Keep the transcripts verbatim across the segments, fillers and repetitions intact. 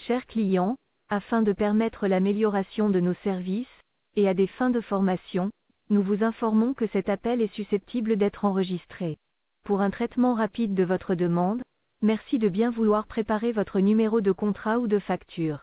chers clients, afin de permettre l'amélioration de nos services, et à des fins de formation, nous vous informons que cet appel est susceptible d'être enregistré. Pour un traitement rapide de votre demande, merci de bien vouloir préparer votre numéro de contrat ou de facture.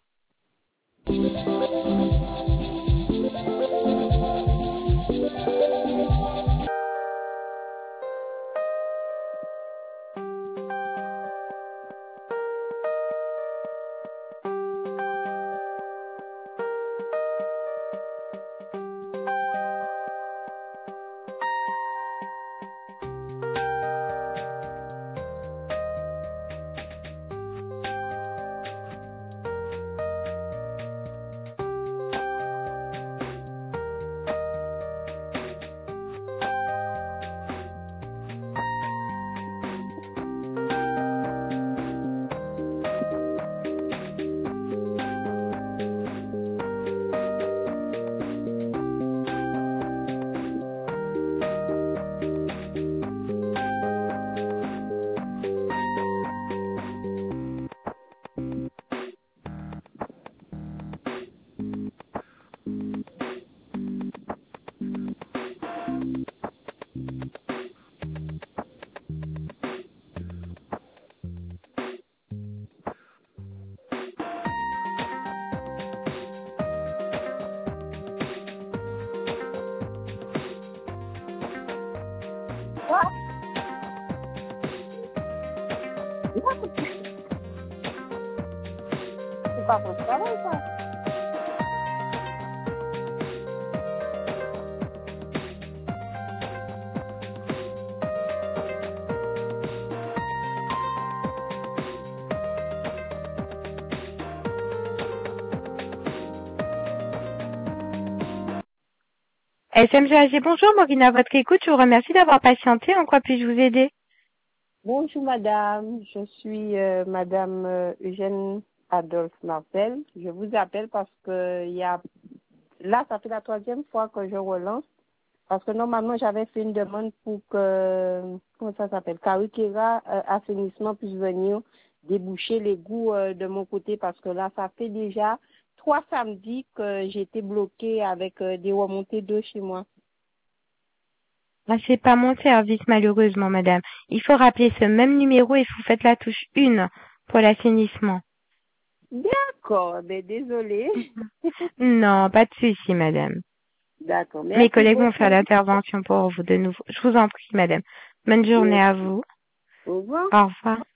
C'est pas votre travail, ça. S M G A G, bonjour, Maureen à votre écoute, je vous remercie d'avoir patienté, en quoi puis-je vous aider? Bonjour, madame. Je suis euh, madame euh, Eugène Adolphe Martel. Je vous appelle parce que il y a là, ça fait la troisième fois que je relance. Parce que normalement, j'avais fait une demande pour que, comment ça s'appelle, Karikera euh, Assainissement puisse venir déboucher l'égout euh, de mon côté parce que là, ça fait déjà trois samedis que j'ai été bloquée avec euh, des remontées d'eau chez moi. Ah, c'est pas mon service, malheureusement, madame. Il faut rappeler ce même numéro et vous faites la touche un pour l'assainissement. D'accord, ben désolée. Non, pas de souci, madame. D'accord, merci Mes collègues vont beaucoup. faire l'intervention pour vous de nouveau. Je vous en prie, madame. Bonne journée à vous. Au revoir. Au revoir.